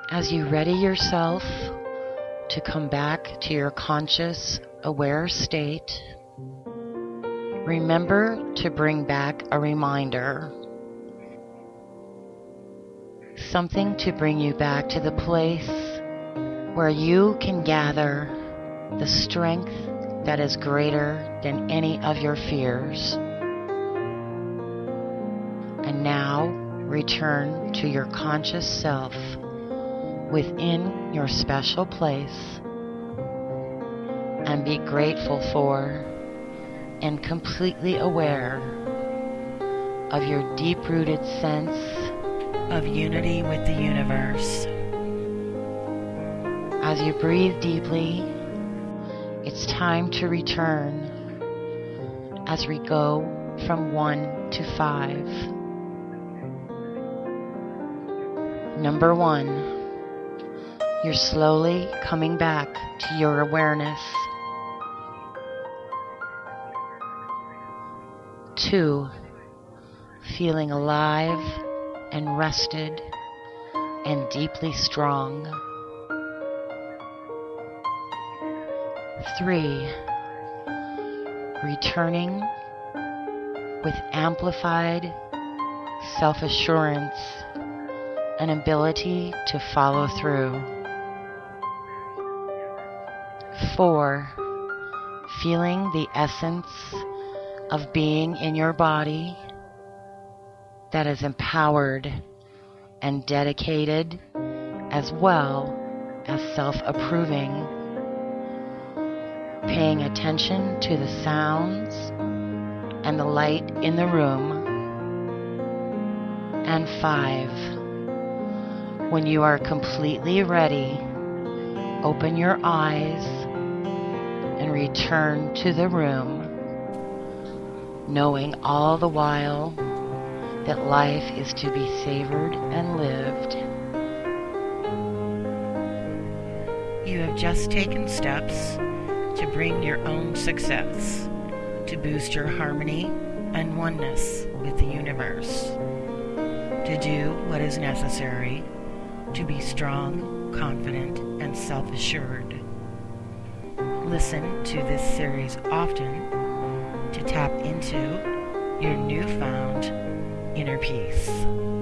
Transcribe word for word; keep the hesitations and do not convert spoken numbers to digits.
As you ready yourself to come back to your conscious, aware state, remember to bring back a reminder, something to bring you back to the place where you can gather the strength that is greater than any of your fears. And now return to your conscious self within your special place and be grateful for and completely aware of your deep-rooted sense of unity with the universe. As you breathe deeply, it's time to return as we go from one to five. Number one, you're slowly coming back to your awareness. Two, feeling alive and rested and deeply strong. Three, returning with amplified self-assurance and ability to follow through. Four, feeling the essence of being in your body that is empowered and dedicated as well as self-approving, paying attention to the sounds and the light in the room. And five, when you are completely ready, open your eyes and return to the room, knowing all the while that life is to be savored and lived. You have just taken steps to bring your own success, to boost your harmony and oneness with the universe, to do what is necessary to be strong, confident, and self-assured. Listen to this series often to tap into your newfound inner peace.